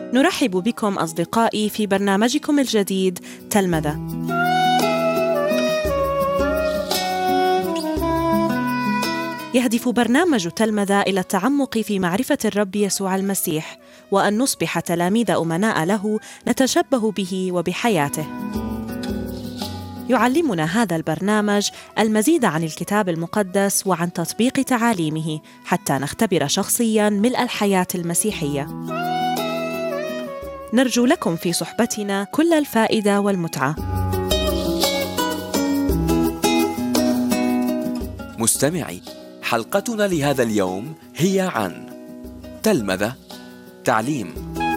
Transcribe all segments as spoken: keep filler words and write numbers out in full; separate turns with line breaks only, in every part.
نرحب بكم أصدقائي في برنامجكم الجديد تلمذة. يهدف برنامج تلمذة إلى التعمق في معرفة الرب يسوع المسيح، وأن نصبح تلاميذ أمناء له نتشبه به وبحياته. يعلمنا هذا البرنامج المزيد عن الكتاب المقدس وعن تطبيق تعاليمه حتى نختبر شخصياً ملء الحياة المسيحية. نرجو لكم في صحبتنا كل الفائدة والمتعة.
مستمعي، حلقتنا لهذا اليوم هي عن تلمذة، تعليم.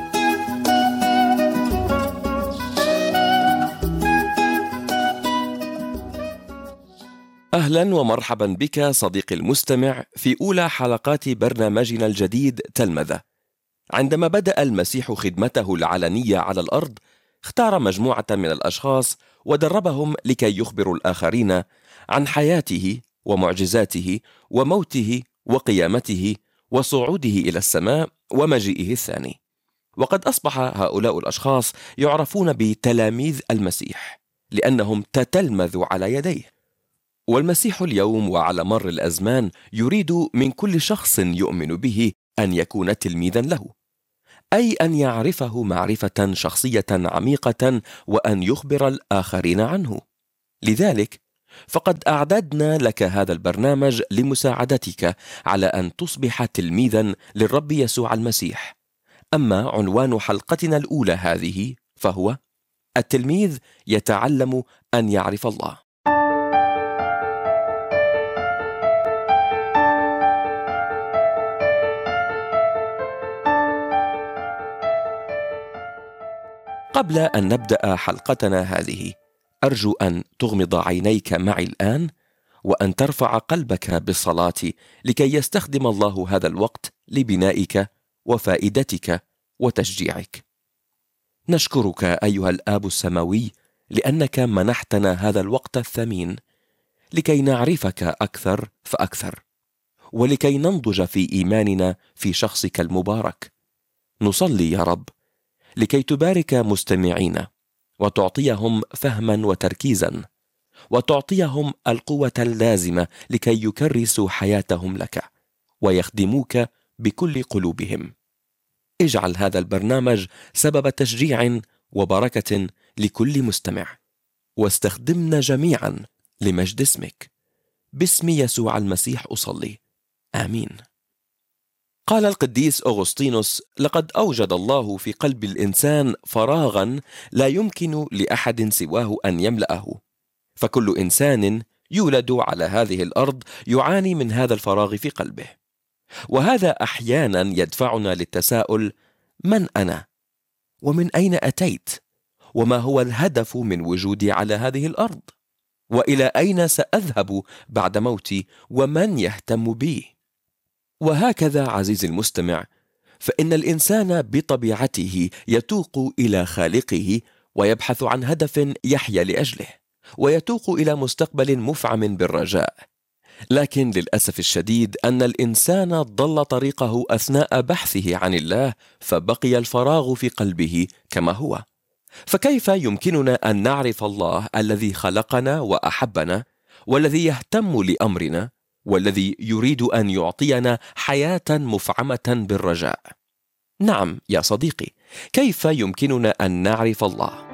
أهلا ومرحبا بك صديقي المستمع في أولى حلقات برنامجنا الجديد تلمذة. عندما بدأ المسيح خدمته العلنية على الأرض، اختار مجموعة من الأشخاص ودربهم لكي يخبروا الآخرين عن حياته ومعجزاته وموته وقيامته وصعوده إلى السماء ومجيئه الثاني. وقد أصبح هؤلاء الأشخاص يعرفون بتلاميذ المسيح لأنهم تتلمذوا على يديه. والمسيح اليوم وعلى مر الأزمان يريد من كل شخص يؤمن به أن يكون تلميذا له، أي أن يعرفه معرفة شخصية عميقة وأن يخبر الآخرين عنه. لذلك فقد أعددنا لك هذا البرنامج لمساعدتك على أن تصبح تلميذا للرب يسوع المسيح. أما عنوان حلقتنا الأولى هذه فهو التلميذ يتعلم أن يعرف الله. قبل أن نبدأ حلقتنا هذه، أرجو أن تغمض عينيك معي الآن وأن ترفع قلبك بالصلاة لكي يستخدم الله هذا الوقت لبنائك وفائدتك وتشجيعك. نشكرك أيها الآب السماوي لأنك منحتنا هذا الوقت الثمين لكي نعرفك أكثر فأكثر، ولكي ننضج في إيماننا في شخصك المبارك. نصلي يا رب لكي تبارك مستمعينا وتعطيهم فهما وتركيزا، وتعطيهم القوة اللازمة لكي يكرسوا حياتهم لك ويخدموك بكل قلوبهم. اجعل هذا البرنامج سبب تشجيع وبركة لكل مستمع، واستخدمنا جميعا لمجد اسمك. باسم يسوع المسيح أصلي، آمين. قال القديس أغسطينوس: لقد أوجد الله في قلب الإنسان فراغا لا يمكن لأحد سواه أن يملأه، فكل إنسان يولد على هذه الأرض يعاني من هذا الفراغ في قلبه. وهذا أحيانا يدفعنا للتساؤل: من أنا؟ ومن أين أتيت؟ وما هو الهدف من وجودي على هذه الأرض؟ وإلى أين سأذهب بعد موتي؟ ومن يهتم بي؟ وهكذا عزيزي المستمع، فإن الإنسان بطبيعته يتوق إلى خالقه ويبحث عن هدف يحيا لأجله، ويتوق إلى مستقبل مفعم بالرجاء. لكن للأسف الشديد أن الإنسان ضل طريقه أثناء بحثه عن الله، فبقي الفراغ في قلبه كما هو. فكيف يمكننا أن نعرف الله الذي خلقنا وأحبنا، والذي يهتم لأمرنا، والذي يريد أن يعطينا حياة مفعمة بالرجاء؟ نعم يا صديقي، كيف يمكننا أن نعرف الله؟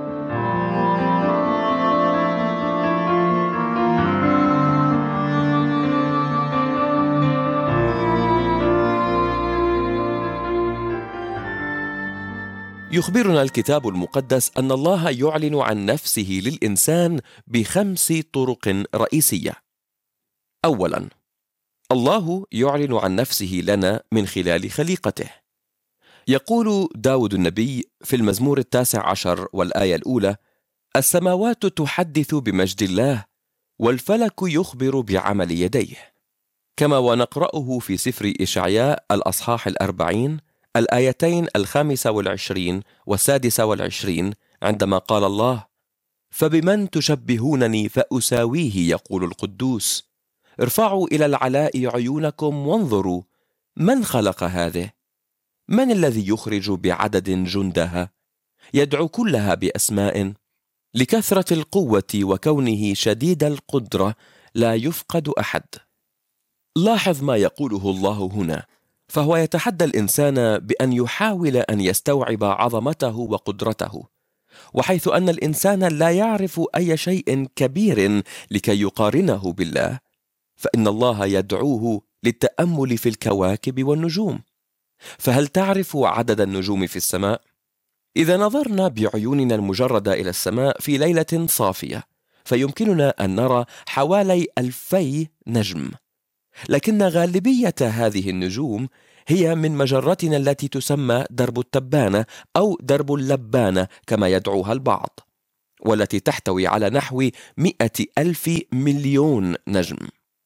يخبرنا الكتاب المقدس أن الله يعلن عن نفسه للإنسان بخمس طرق رئيسية. أولاً، الله يعلن عن نفسه لنا من خلال خليقته. يقول داود النبي في المزمور التاسع عشر والآية الأولى: السماوات تحدث بمجد الله، والفلك يخبر بعمل يديه. كما ونقرأه في سفر إشعياء الأصحاح الأربعين الآيتين الخامسة والعشرين والسادسة والعشرين، عندما قال الله: فبمن تشبهونني فأساويه يقول القدوس، ارفعوا إلى العلاء عيونكم وانظروا من خلق هذه، من الذي يخرج بعدد جندها؟ يدعو كلها بأسماء. لكثرة القوة وكونه شديد القدرة لا يفقد أحد. لاحظ ما يقوله الله هنا، فهو يتحدى الإنسان بأن يحاول أن يستوعب عظمته وقدرته، وحيث أن الإنسان لا يعرف أي شيء كبير لكي يقارنه بالله، فإن الله يدعوه للتأمل في الكواكب والنجوم. فهل تعرف عدد النجوم في السماء؟ إذا نظرنا بعيوننا المجردة إلى السماء في ليلة صافية، فيمكننا أن نرى حوالي ألفي نجم، لكن غالبية هذه النجوم هي من مجرتنا التي تسمى درب التبانة أو درب اللبانة كما يدعوها البعض، والتي تحتوي على نحو مئة ألف مليون نجم.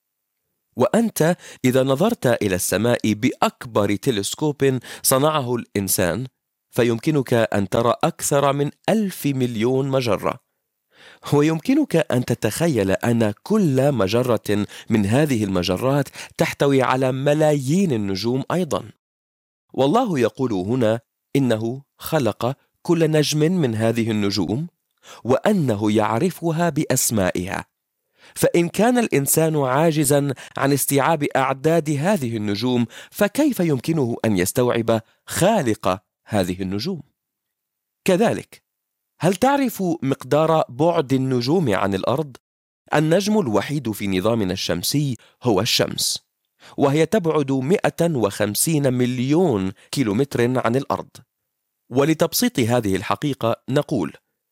وأنت إذا نظرت إلى السماء بأكبر تلسكوب صنعه الإنسان، فيمكنك أن ترى أكثر من ألف مليون مجرة، ويمكنك أن تتخيل أن كل مجرة من هذه المجرات تحتوي على ملايين النجوم أيضا. والله يقول هنا إنه خلق كل نجم من هذه النجوم، وأنه يعرفها بأسمائها. فإن كان الإنسان عاجزا عن استيعاب أعداد هذه النجوم، فكيف يمكنه أن يستوعب خالق هذه النجوم؟ كذلك، هل تعرف مقدار بعد النجوم عن الأرض؟ النجم الوحيد في نظامنا الشمسي هو الشمس، وهي تبعد مئة وخمسين مليون كيلومتر عن الأرض. ولتبسيط هذه الحقيقة نقول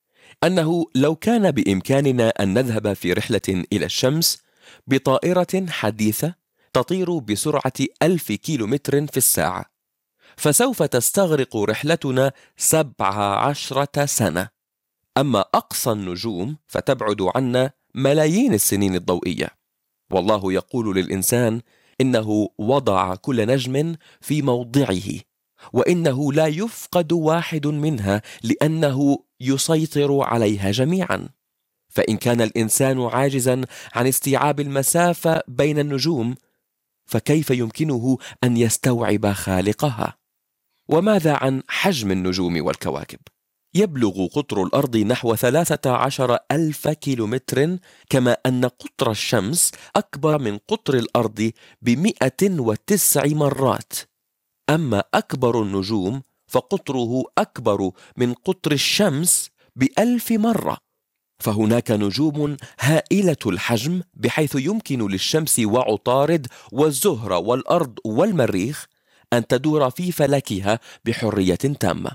أنه لو كان بإمكاننا أن نذهب في رحلة إلى الشمس بطائرة حديثة تطير بسرعة ألف كيلومتر في الساعة، فسوف تستغرق رحلتنا سبع عشرة سنة. أما أقصى النجوم فتبعد عنا ملايين السنين الضوئية. والله يقول للإنسان إنه وضع كل نجم في موضعه، وإنه لا يفقد واحد منها لأنه يسيطر عليها جميعا. فإن كان الإنسان عاجزا عن استيعاب المسافة بين النجوم، فكيف يمكنه أن يستوعب خالقها؟ وماذا عن حجم النجوم والكواكب؟ يبلغ قطر الأرض نحو ثلاثة عشر ألف كيلومتر، كما أن قطر الشمس أكبر من قطر الأرض بمئة وتسع مرات. أما أكبر النجوم فقطره أكبر من قطر الشمس بألف مرة. فهناك نجوم هائلة الحجم بحيث يمكن للشمس وعطارد والزهرة والأرض والمريخ أن تدور في فلكها بحرية تامة.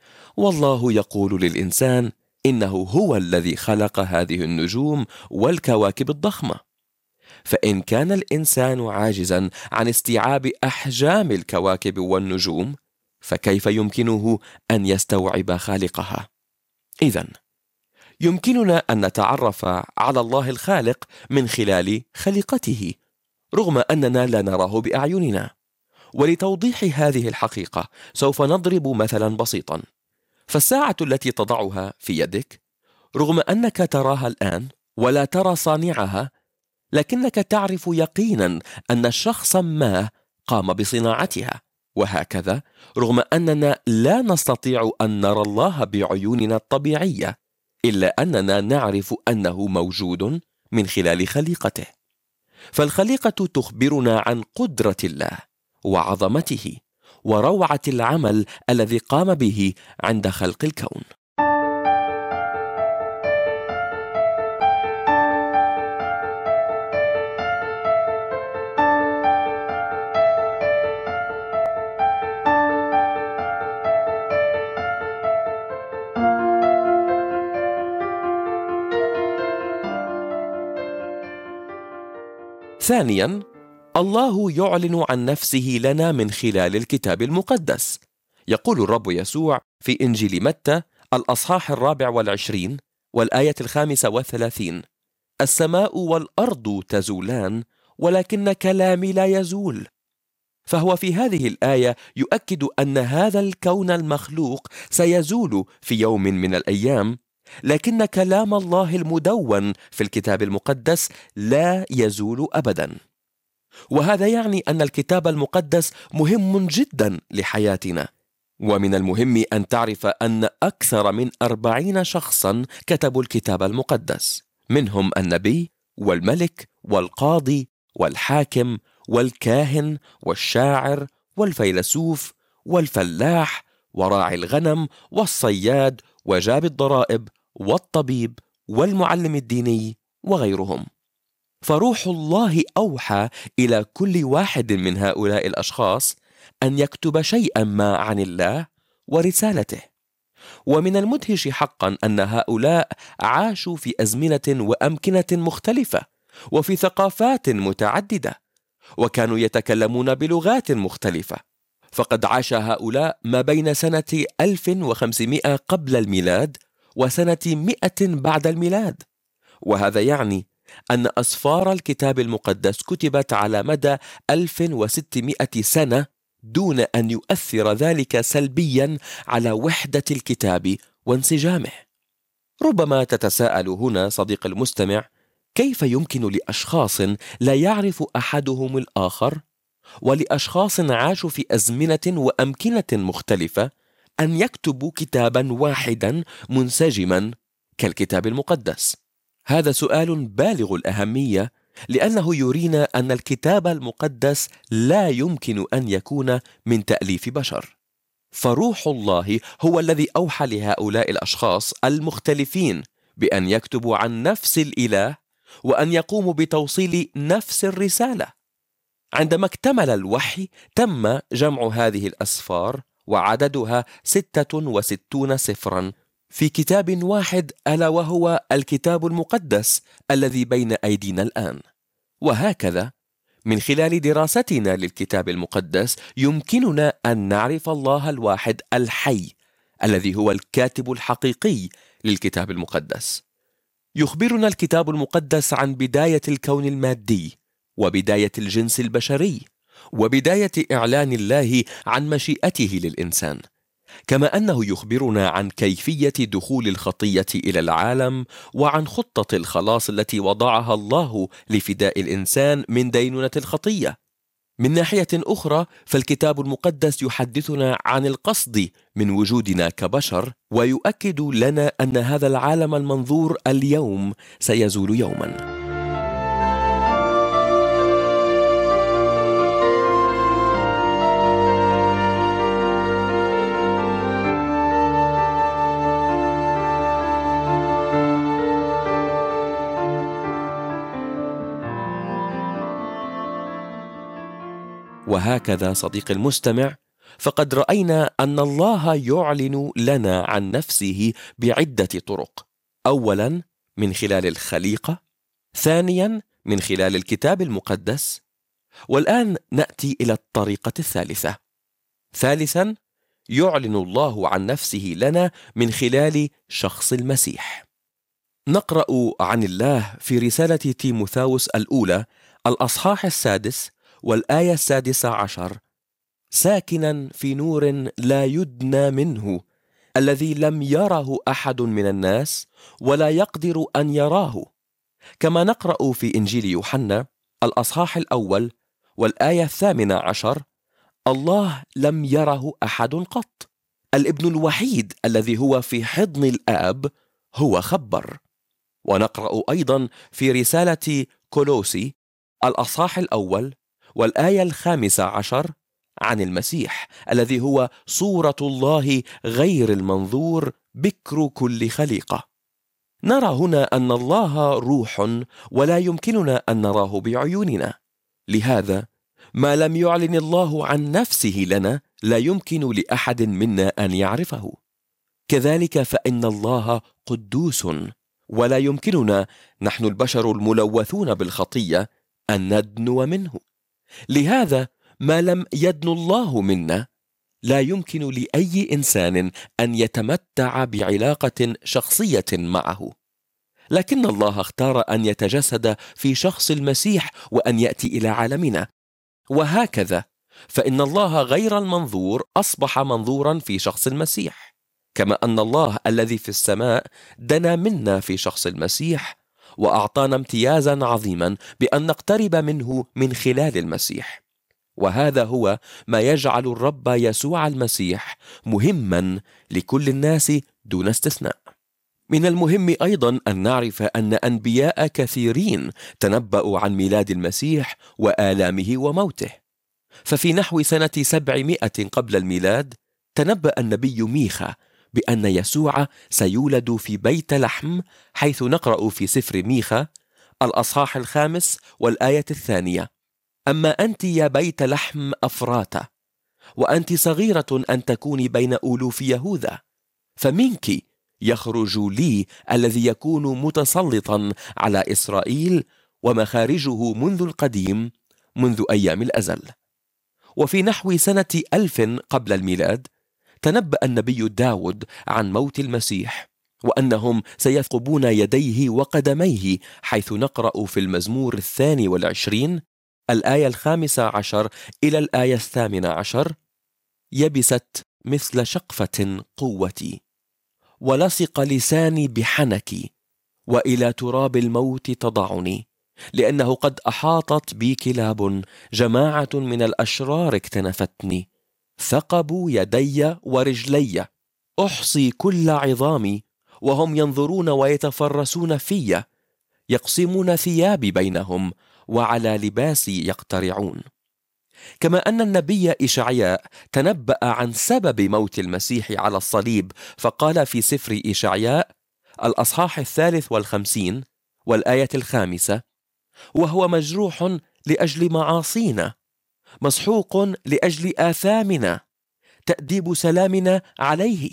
والله يقول للإنسان إنه هو الذي خلق هذه النجوم والكواكب الضخمة. فإن كان الإنسان عاجزا عن استيعاب أحجام الكواكب والنجوم، فكيف يمكنه أن يستوعب خالقها؟ إذن يمكننا أن نتعرف على الله الخالق من خلال خليقته، رغم أننا لا نراه بأعيننا. ولتوضيح هذه الحقيقة سوف نضرب مثلا بسيطا. فالساعة التي تضعها في يدك، رغم أنك تراها الآن ولا ترى صانعها، لكنك تعرف يقينا أن شخصا ما قام بصناعتها. وهكذا رغم أننا لا نستطيع أن نرى الله بعيوننا الطبيعية، إلا أننا نعرف أنه موجود من خلال خليقته. فالخليقة تخبرنا عن قدرة الله وعظمته وروعة العمل الذي قام به عند خلق الكون. ثانياً، الله يعلن عن نفسه لنا من خلال الكتاب المقدس. يقول الرب يسوع في إنجيل متى الأصحاح الرابع والعشرين والآية الخامسة والثلاثين: السماء والأرض تزولان ولكن كلامي لا يزول. فهو في هذه الآية يؤكد أن هذا الكون المخلوق سيزول في يوم من الأيام، لكن كلام الله المدون في الكتاب المقدس لا يزول أبدا. وهذا يعني أن الكتاب المقدس مهم جدا لحياتنا. ومن المهم أن تعرف أن أكثر من أربعين شخصا كتبوا الكتاب المقدس، منهم النبي والملك والقاضي والحاكم والكاهن والشاعر والفيلسوف والفلاح وراعي الغنم والصياد وجاب الضرائب والطبيب والمعلم الديني وغيرهم. فروح الله أوحى إلى كل واحد من هؤلاء الأشخاص أن يكتب شيئا ما عن الله ورسالته. ومن المدهش حقا أن هؤلاء عاشوا في أزمنة وأمكنة مختلفة وفي ثقافات متعددة، وكانوا يتكلمون بلغات مختلفة. فقد عاش هؤلاء ما بين سنة ألف وخمسمائة قبل الميلاد وسنة مئة بعد الميلاد، وهذا يعني أن أسفار الكتاب المقدس كتبت على مدى ألف وستمائة سنة دون أن يؤثر ذلك سلبيا على وحدة الكتاب وانسجامه. ربما تتساءل هنا صديق المستمع، كيف يمكن لأشخاص لا يعرف أحدهم الآخر ولأشخاص عاشوا في أزمنة وأمكنة مختلفة أن يكتبوا كتابا واحدا منسجما كالكتاب المقدس؟ هذا سؤال بالغ الأهمية، لأنه يرينا أن الكتاب المقدس لا يمكن أن يكون من تأليف بشر، فروح الله هو الذي أوحى لهؤلاء الأشخاص المختلفين بأن يكتبوا عن نفس الإله وأن يقوموا بتوصيل نفس الرسالة. عندما اكتمل الوحي تم جمع هذه الأسفار وعددها ستة وستون سفرا في كتاب واحد، ألا وهو الكتاب المقدس الذي بين أيدينا الآن. وهكذا من خلال دراستنا للكتاب المقدس يمكننا أن نعرف الله الواحد الحي الذي هو الكاتب الحقيقي للكتاب المقدس. يخبرنا الكتاب المقدس عن بداية الكون المادي وبداية الجنس البشري وبداية إعلان الله عن مشيئته للإنسان، كما أنه يخبرنا عن كيفية دخول الخطية إلى العالم وعن خطة الخلاص التي وضعها الله لفداء الإنسان من دينونة الخطية. من ناحية أخرى فالكتاب المقدس يحدثنا عن القصد من وجودنا كبشر، ويؤكد لنا أن هذا العالم المنظور اليوم سيزول يوما. وهكذا صديقي المستمع، فقد رأينا أن الله يعلن لنا عن نفسه بعدة طرق. أولا من خلال الخليقة، ثانيا من خلال الكتاب المقدس، والآن نأتي إلى الطريقة الثالثة. ثالثا يعلن الله عن نفسه لنا من خلال شخص المسيح. نقرأ عن الله في رسالة تيموثاوس الأولى الأصحاح السادس والآية السادسة عشر: ساكنا في نور لا يدنى منه، الذي لم يره أحد من الناس ولا يقدر أن يراه. كما نقرأ في إنجيل يوحنا الأصحاح الأول والآية الثامنة عشر: الله لم يره أحد قط، الابن الوحيد الذي هو في حضن الآب هو خبر. ونقرأ أيضا في رسالة كولوسي الأصحاح الأول والآية الخامسة عشر عن المسيح الذي هو صورة الله غير المنظور، بكر كل خليقة. نرى هنا أن الله روح ولا يمكننا أن نراه بعيوننا، لهذا ما لم يعلن الله عن نفسه لنا لا يمكن لأحد منا أن يعرفه. كذلك فإن الله قدوس، ولا يمكننا نحن البشر الملوثون بالخطية أن ندنو منه. لهذا ما لم يدن الله منا لا يمكن لأي إنسان أن يتمتع بعلاقة شخصية معه. لكن الله اختار أن يتجسد في شخص المسيح وأن يأتي إلى عالمنا، وهكذا فإن الله غير المنظور أصبح منظورا في شخص المسيح، كما أن الله الذي في السماء دنا منا في شخص المسيح، وأعطانا امتيازا عظيما بأن نقترب منه من خلال المسيح، وهذا هو ما يجعل الرب يسوع المسيح مهما لكل الناس دون استثناء. من المهم أيضا أن نعرف أن أنبياء كثيرين تنبأوا عن ميلاد المسيح وآلامه وموته. ففي نحو سنة سبعمائة قبل الميلاد تنبأ النبي ميخا بأن يسوع سيولد في بيت لحم، حيث نقرأ في سفر ميخا الأصحاح الخامس والآية الثانية: أما أنت يا بيت لحم أفراتا، وأنت صغيرة أن تكوني بين ألوف يهوذا، فمنك يخرج لي الذي يكون متسلطا على إسرائيل، ومخارجه منذ القديم، منذ أيام الأزل. وفي نحو سنة ألف قبل الميلاد تنبأ النبي داود عن موت المسيح، وأنهم سيثقبون يديه وقدميه، حيث نقرأ في المزمور الثاني والعشرين الآية الخامسة عشر إلى الآية الثامنة عشر: يبست مثل شقفة قوتي، ولصق لساني بحنكي، وإلى تراب الموت تضعني، لأنه قد أحاطت بي كلاب، جماعة من الأشرار اكتنفتني، ثقبوا يدي ورجلي، أحصي كل عظامي، وهم ينظرون ويتفرسون في، يقسمون ثيابي بينهم، وعلى لباسي يقترعون. كما أن النبي إشعياء تنبأ عن سبب موت المسيح على الصليب، فقال في سفر إشعياء الأصحاح الثالث والخمسين والآية الخامسة: وهو مجروح لأجل معاصينا، مسحوق لأجل آثامنا، تأديب سلامنا عليه،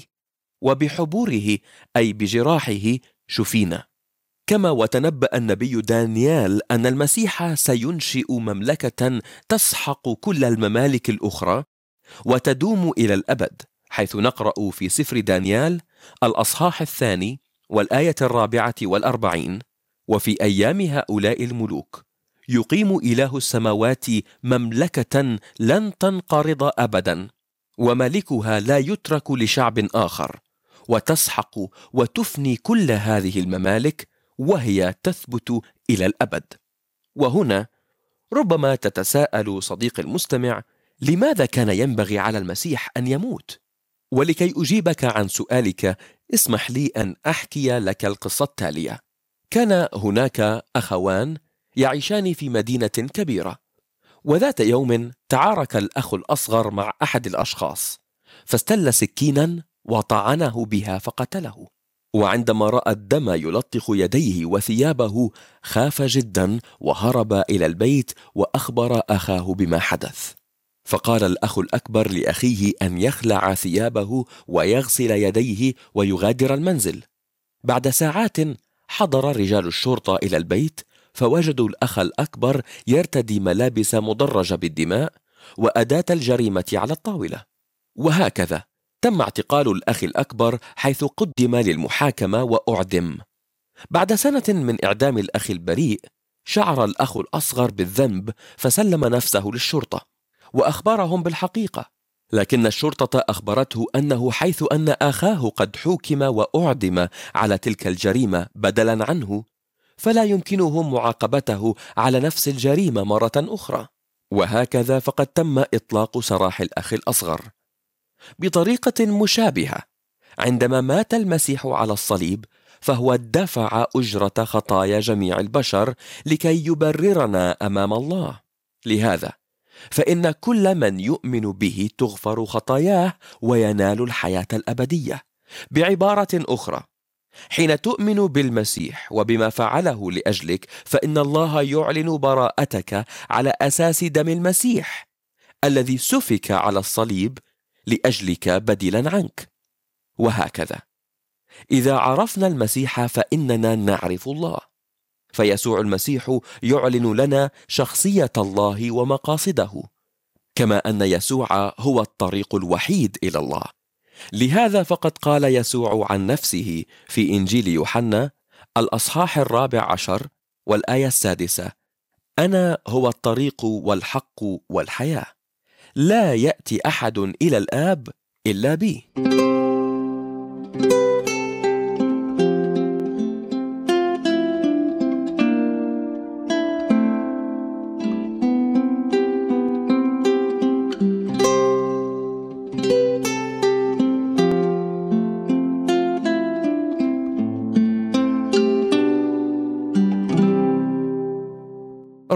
وبحبوره أي بجراحه شفينا. كما وتنبأ النبي دانيال أن المسيح سينشئ مملكة تسحق كل الممالك الأخرى وتدوم إلى الأبد، حيث نقرأ في سفر دانيال الأصحاح الثاني والآية الرابعة والأربعين: وفي أيام هؤلاء الملوك يقيم إله السماوات مملكة لن تنقرض أبدا، وملكها لا يترك لشعب آخر، وتسحق وتفني كل هذه الممالك، وهي تثبت إلى الأبد. وهنا ربما تتساءل صديق المستمع: لماذا كان ينبغي على المسيح أن يموت؟ ولكي أجيبك عن سؤالك اسمح لي أن أحكي لك القصة التالية. كان هناك أخوان يعيشان في مدينة كبيرة، وذات يوم تعارك الأخ الأصغر مع أحد الأشخاص، فاستل سكينا وطعنه بها فقتله. وعندما رأى الدم يلطخ يديه وثيابه خاف جدا وهرب إلى البيت وأخبر أخاه بما حدث. فقال الأخ الأكبر لأخيه أن يخلع ثيابه ويغسل يديه ويغادر المنزل. بعد ساعات حضر رجال الشرطة إلى البيت، فوجدوا الأخ الأكبر يرتدي ملابس مدرجة بالدماء وأداة الجريمة على الطاولة. وهكذا تم اعتقال الأخ الأكبر، حيث قدم للمحاكمة وأعدم. بعد سنة من إعدام الأخ البريء شعر الأخ الأصغر بالذنب، فسلم نفسه للشرطة وأخبرهم بالحقيقة، لكن الشرطة أخبرته أنه حيث أن أخاه قد حوكم وأعدم على تلك الجريمة بدلا عنه، فلا يمكنهم معاقبته على نفس الجريمة مرة أخرى. وهكذا فقد تم إطلاق سراح الأخ الأصغر. بطريقة مشابهة، عندما مات المسيح على الصليب فهو دفع أجرة خطايا جميع البشر لكي يبررنا أمام الله. لهذا فإن كل من يؤمن به تغفر خطاياه وينال الحياة الأبدية. بعبارة أخرى، حين تؤمن بالمسيح وبما فعله لأجلك، فإن الله يعلن براءتك على أساس دم المسيح الذي سفك على الصليب لأجلك بدلا عنك. وهكذا إذا عرفنا المسيح فإننا نعرف الله، فيسوع المسيح يعلن لنا شخصية الله ومقاصده، كما أن يسوع هو الطريق الوحيد إلى الله. لهذا فقد قال يسوع عن نفسه في إنجيل يوحنا الأصحاح الرابع عشر والآية السادسة: أنا هو الطريق والحق والحياة، لا يأتي أحد إلى الآب إلا بي.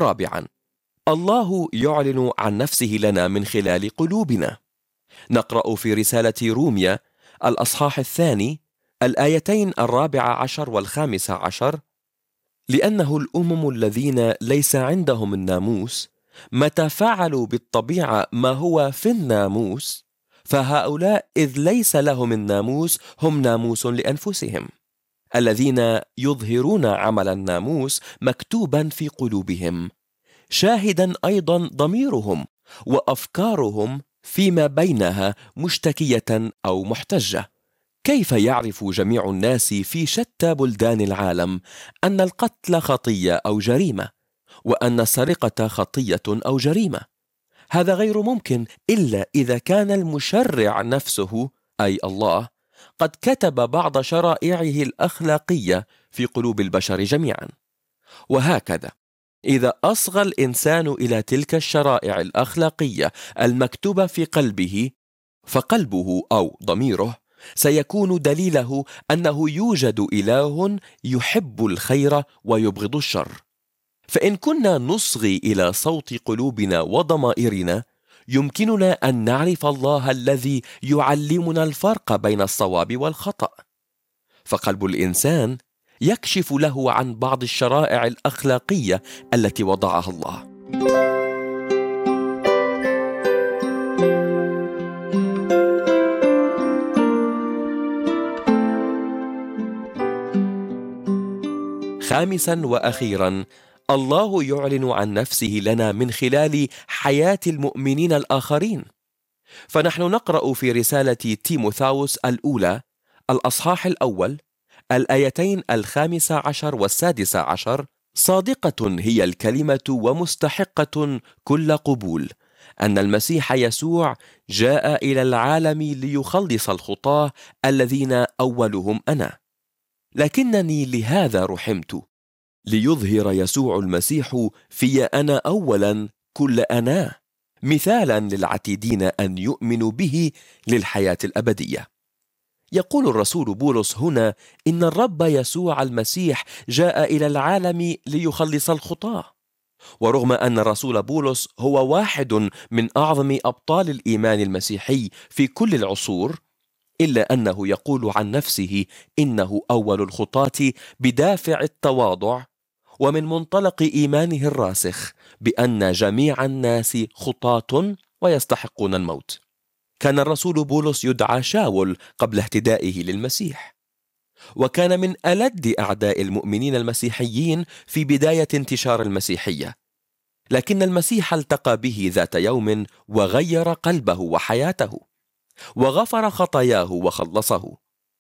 ورابعا، الله يعلن عن نفسه لنا من خلال قلوبنا. نقرأ في رسالة روميا الأصحاح الثاني الآيتين الرابع عشر والخامس عشر: لأنه الأمم الذين ليس عندهم الناموس متى فعلوا بالطبيعة ما هو في الناموس، فهؤلاء إذ ليس لهم الناموس هم ناموس لأنفسهم، الذين يظهرون عمل الناموس مكتوبا في قلوبهم، شاهدا أيضا ضميرهم وأفكارهم فيما بينها مشتكية أو محتجة. كيف يعرف جميع الناس في شتى بلدان العالم أن القتل خطية أو جريمة، وأن السرقة خطية أو جريمة؟ هذا غير ممكن إلا إذا كان المشرع نفسه أي الله قد كتب بعض شرائعه الأخلاقية في قلوب البشر جميعا. وهكذا إذا أصغى الإنسان إلى تلك الشرائع الأخلاقية المكتوبة في قلبه، فقلبه أو ضميره سيكون دليله أنه يوجد إله يحب الخير ويبغض الشر. فإن كنا نصغي إلى صوت قلوبنا وضمائرنا، يمكننا أن نعرف الله الذي يعلمنا الفرق بين الصواب والخطأ. فقلب الإنسان يكشف له عن بعض الشرائع الأخلاقية التي وضعها الله. خامسا وأخيرا، الله يعلن عن نفسه لنا من خلال حياة المؤمنين الآخرين. فنحن نقرأ في رسالة تيموثاوس الأولى الأصحاح الأول الآيتين الخامس عشر والسادس عشر: صادقة هي الكلمة ومستحقة كل قبول أن المسيح يسوع جاء إلى العالم ليخلص الخطاة الذين أولهم أنا، لكنني لهذا رحمت، ليظهر يسوع المسيح في أنا أولا كل أنا، مثالا للعتيدين أن يؤمنوا به للحياة الأبدية. يقول الرسول بولس هنا إن الرب يسوع المسيح جاء إلى العالم ليخلص الخطاة. ورغم أن الرسول بولس هو واحد من أعظم أبطال الإيمان المسيحي في كل العصور، إلا أنه يقول عن نفسه إنه أول الخطاة بدافع التواضع ومن منطلق إيمانه الراسخ بأن جميع الناس خطاة ويستحقون الموت. كان الرسول بولس يدعى شاول قبل اهتدائه للمسيح، وكان من ألد أعداء المؤمنين المسيحيين في بداية انتشار المسيحية، لكن المسيح التقى به ذات يوم وغير قلبه وحياته، وغفر خطاياه وخلصه،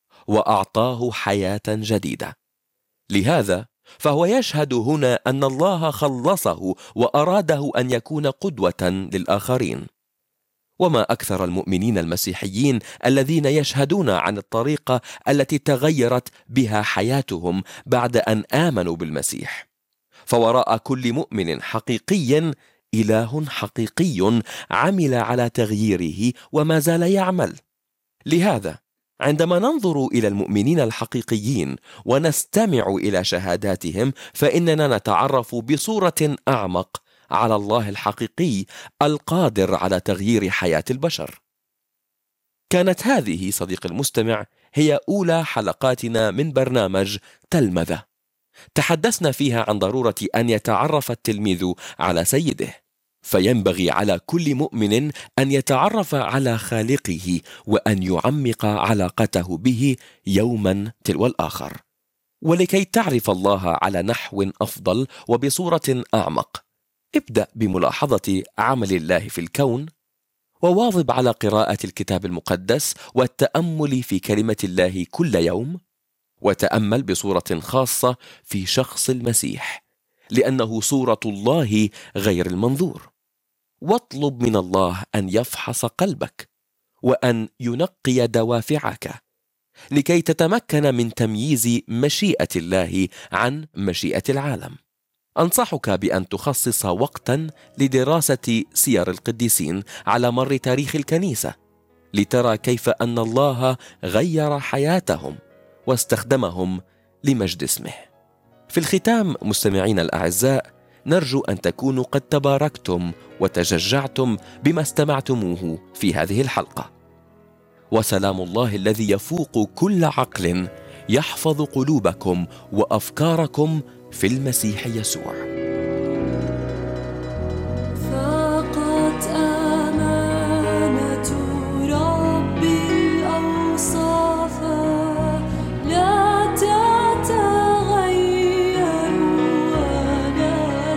وأعطاه حياة جديدة. لهذا فهو يشهد هنا أن الله خلصه وأراده أن يكون قدوة للآخرين. وما أكثر المؤمنين المسيحيين الذين يشهدون عن الطريقة التي تغيرت بها حياتهم بعد أن آمنوا بالمسيح. فوراء كل مؤمن حقيقي إله حقيقي عمل على تغييره وما زال يعمل. لهذا عندما ننظر إلى المؤمنين الحقيقيين ونستمع إلى شهاداتهم، فإننا نتعرف بصورة أعمق على الله الحقيقي القادر على تغيير حياة البشر. كانت هذه صديق المستمع هي أولى حلقاتنا من برنامج تلمذة، تحدثنا فيها عن ضرورة أن يتعرف التلميذ على سيده، فينبغي على كل مؤمن أن يتعرف على خالقه وأن يعمق علاقته به يوما تلو الآخر. ولكي تعرف الله على نحو أفضل وبصورة أعمق، ابدأ بملاحظة عمل الله في الكون، وواظب على قراءة الكتاب المقدس والتأمل في كلمة الله كل يوم، وتأمل بصورة خاصة في شخص المسيح، لأنه صورة الله غير المنظور. واطلب من الله أن يفحص قلبك وأن ينقي دوافعك لكي تتمكن من تمييز مشيئة الله عن مشيئة العالم. أنصحك بأن تخصص وقتا لدراسة سير القديسين على مر تاريخ الكنيسة، لترى كيف أن الله غير حياتهم واستخدمهم لمجد اسمه. في الختام مستمعين الأعزاء، نرجو أن تكونوا قد تباركتم وتشجعتم بما استمعتموه في هذه الحلقة. وسلام الله الذي يفوق كل عقل يحفظ قلوبكم وأفكاركم في المسيح يسوع.
فقط أمانة رب الأوصاف لا تتغير ولا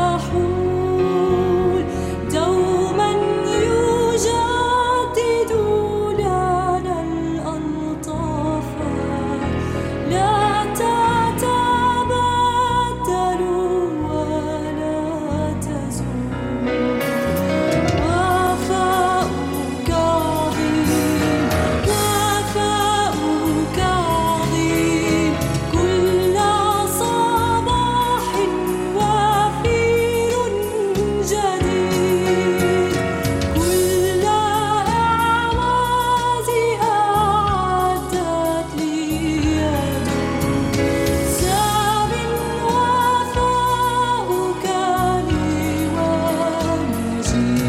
تحول، دوما يجدد لنا الألطاف، لا تتبدل ولا تزول. وفاؤك عظيم، وفاؤك عظيم، كل صباح وفير جديد، كل أعواز أعدت لي يدك، ساب وفاؤك لي ومجيد.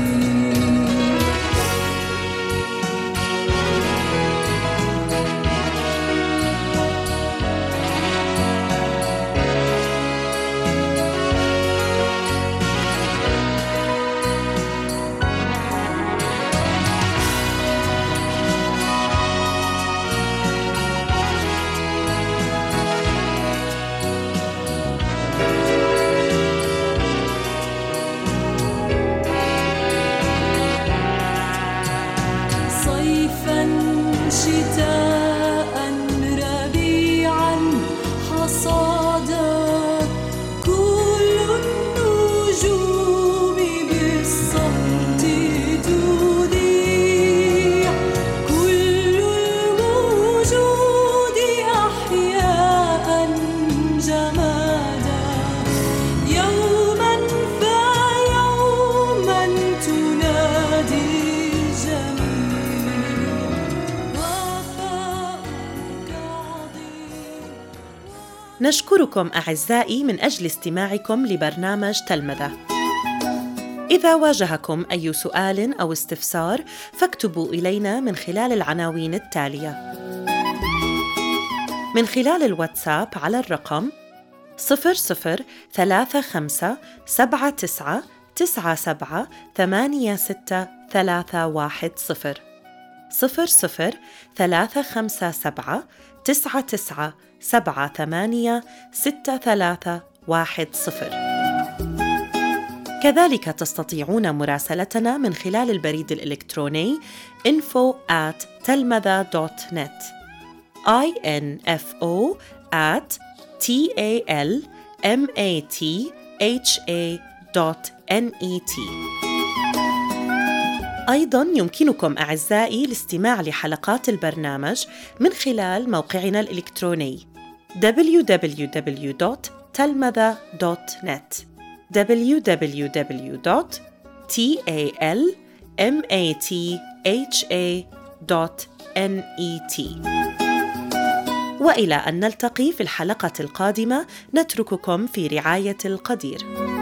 صيفا شتاء ربيعا حصادا، كل النجوم بالصمت تذيع، كل الوجود أحياء جمادا، يوما فيوما تنادي جميل. وفاؤك عظيم.
نشكركم أعزائي من أجل استماعكم لبرنامج تلمذة. إذا واجهكم أي سؤال أو استفسار فاكتبوا إلينا من خلال العناوين التالية: من خلال الواتساب على الرقم صفر صفر ثلاثة خمسة سبعة تسعة تسعة سبعة ثمانية ستة ثلاثة واحد صفر صفر صفر ثلاثة خمسة سبعة تسعة تسعة سبعة ثمانية ستة ثلاثة واحد صفر. كذلك تستطيعون مراسلتنا من خلال البريد الإلكتروني info at telmatha dot net info at talmatha dot net. أيضاً يمكنكم أعزائي الاستماع لحلقات البرنامج من خلال موقعنا الإلكتروني دبليو دبليو دبليو دوت telmatha دوت net دبليو دبليو دبليو دوت talmatha دوت net. وإلى أن نلتقي في الحلقة القادمة نترككم في رعاية القدير.